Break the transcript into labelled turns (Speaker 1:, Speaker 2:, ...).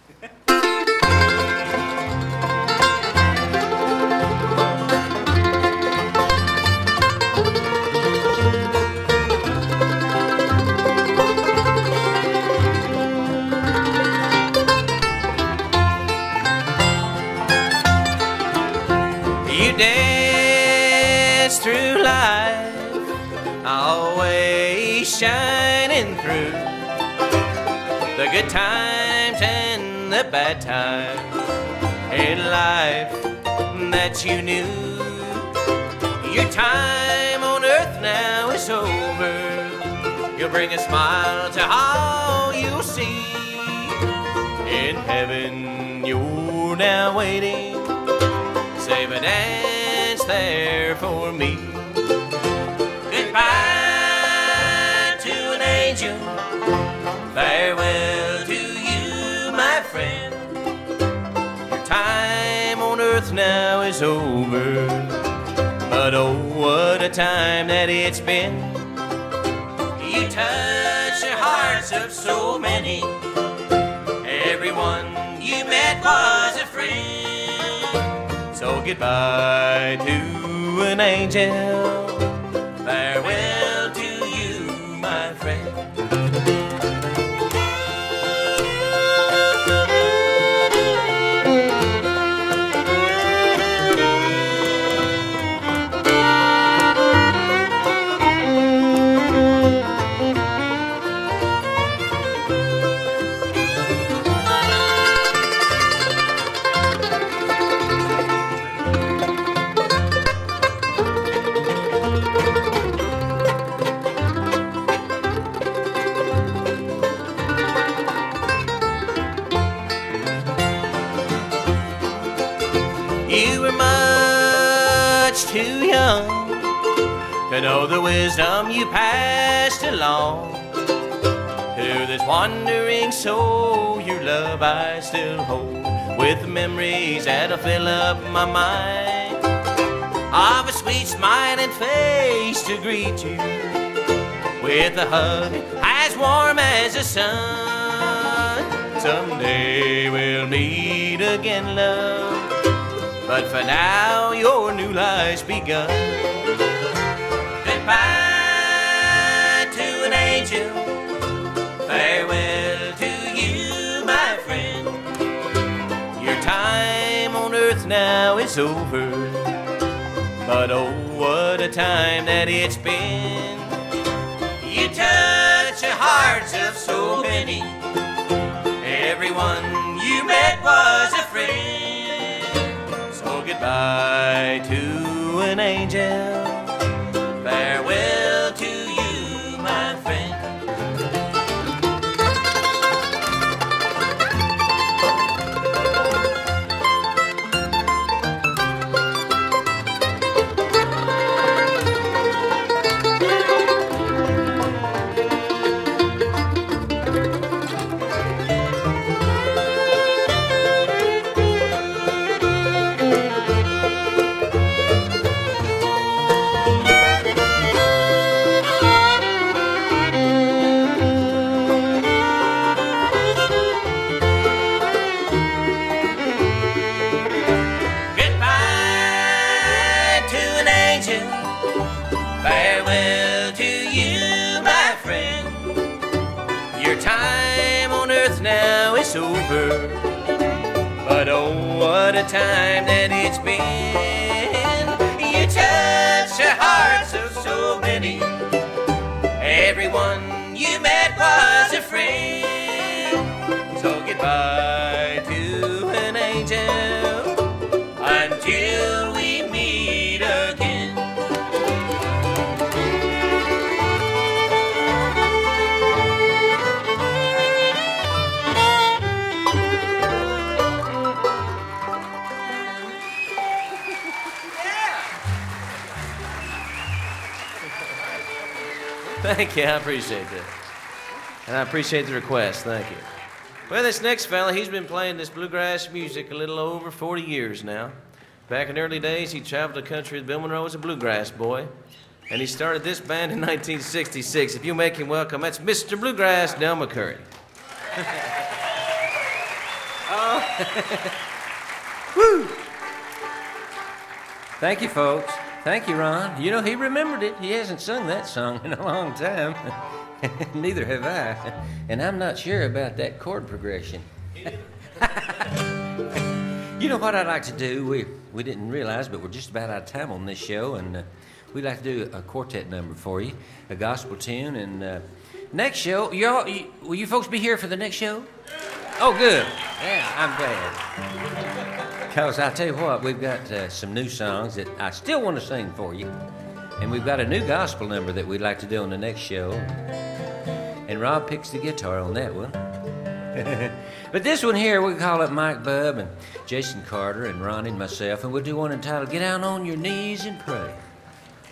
Speaker 1: You dance through life, always shining through the good times and the bad times in life that you knew. Your time on earth now is over. You'll bring a smile to all you'll see. In heaven you're now waiting. Save a dance there for me. Goodbye to an angel. Farewell to you, my friend. Your time on earth now is over. But oh, what a time that it's been. You touched the hearts of so many. Everyone you met was a friend. So goodbye to an angel. Farewell to you, my friend. You were much too young to know the wisdom you passed along. To this wandering soul, your love I still hold, with memories that'll fill up my mind. Of a sweet smiling face to greet you, with a hug as warm as the sun. Someday we'll meet again, love, but for now, your new life's begun. Goodbye to an angel. Farewell to you, my friend. Your time on earth now is over. But oh, what a time that it's been. You touched the hearts of so many. Everyone you met was a friend. Goodbye to an angel. Farewell to you, my friend. Farewell to you, my friend. Your time on earth now is over. But oh, what a time that it's been. You touched the hearts of so many. Everyone you met was a friend. So goodbye to an angel until we meet again. Thank you, I appreciate that. And I appreciate the request, thank you. Well, this next fella, he's been playing this bluegrass music a little over 40 years now. Back in the early days, he traveled the country with Bill Monroe as a bluegrass boy. And he started this band in 1966. If you make him welcome, that's Mr. Bluegrass, Del McCoury.
Speaker 2: Woo! Thank you, folks. Thank you, Ron. You know, he remembered it. He hasn't sung that song in a long time. Neither have I. And I'm not sure about that chord progression. You know what I'd like to do? We didn't realize, but we're just about out of time on this show, and we'd like to do a quartet number for you, a gospel tune, and next show, will you folks be here for the next show? Oh, good. Yeah, I'm glad. Because I'll tell you what, we've got some new songs that I still want to sing for you, and we've got a new gospel number that we'd like to do on the next show, and Rob picks the guitar on that one. But this one here, we call it Mike Bubb and Jason Carter and Ronnie and myself, and we'll do one entitled Get Down on Your Knees and Pray.